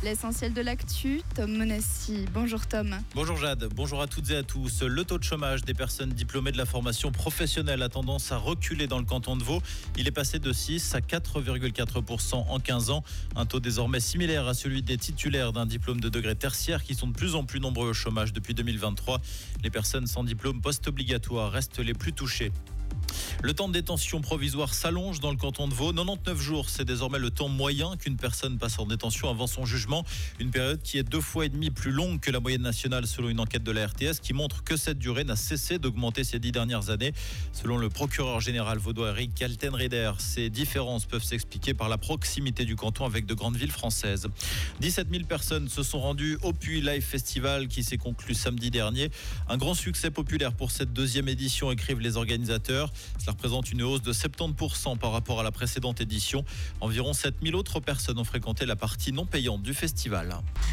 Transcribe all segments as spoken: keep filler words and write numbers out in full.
L'essentiel de l'actu, Tom Monassi. Bonjour Tom. Bonjour Jade, bonjour à toutes et à tous. Le taux de chômage des personnes diplômées de la formation professionnelle a tendance à reculer dans le canton de Vaud. Il est passé de six à quatre virgule quatre pour cent en quinze ans. Un taux désormais similaire à celui des titulaires d'un diplôme de degré tertiaire qui sont de plus en plus nombreux au chômage depuis deux mille vingt-trois. Les personnes sans diplôme post-obligatoire restent les plus touchées. Le temps de détention provisoire s'allonge dans le canton de Vaud. quatre-vingt-dix-neuf jours, c'est désormais le temps moyen qu'une personne passe en détention avant son jugement. Une période qui est deux fois et demi plus longue que la moyenne nationale selon une enquête de la R T S qui montre que cette durée n'a cessé d'augmenter ces dix dernières années. Selon le procureur général vaudois Eric Kaltenrieder, ces différences peuvent s'expliquer par la proximité du canton avec de grandes villes françaises. dix-sept mille personnes se sont rendues au Puy Live Festival qui s'est conclu samedi dernier. Un grand succès populaire pour cette deuxième édition, écrivent les organisateurs. Cela représente une hausse de soixante-dix pour cent par rapport à la précédente édition. Environ sept mille autres personnes ont fréquenté la partie non payante du festival.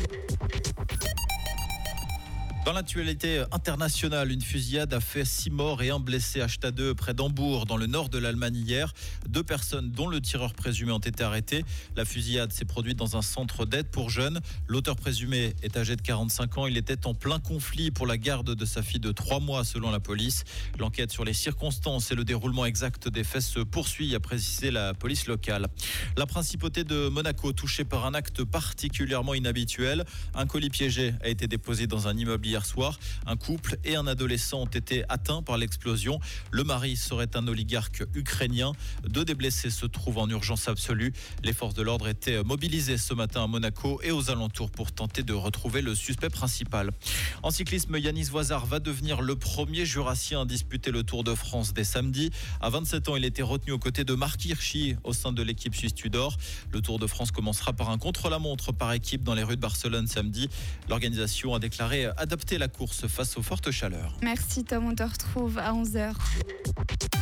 Dans l'actualité internationale, une fusillade a fait six morts et un blessé à Stade près d'Hambourg, dans le nord de l'Allemagne hier. Deux personnes, dont le tireur présumé, ont été arrêtées. La fusillade s'est produite dans un centre d'aide pour jeunes. L'auteur présumé est âgé de quarante-cinq ans. Il était en plein conflit pour la garde de sa fille de trois mois, selon la police. L'enquête sur les circonstances et le déroulement exact des faits se poursuit, a précisé la police locale. La principauté de Monaco, touchée par un acte particulièrement inhabituel. Un colis piégé a été déposé dans un immeuble hier soir. Un couple et un adolescent ont été atteints par l'explosion. Le mari serait un oligarque ukrainien. Deux des blessés se trouvent en urgence absolue. Les forces de l'ordre étaient mobilisées ce matin à Monaco et aux alentours pour tenter de retrouver le suspect principal. En cyclisme, Yanis Voisard va devenir le premier jurassien à disputer le Tour de France dès samedi. À vingt-sept ans, il était retenu aux côtés de Marc Hirschi au sein de l'équipe suisse Tudor. Le Tour de France commencera par un contre-la-montre par équipe dans les rues de Barcelone samedi. L'organisation a déclaré adapter la course face aux fortes chaleurs. Merci Tom, on te retrouve à onze heures.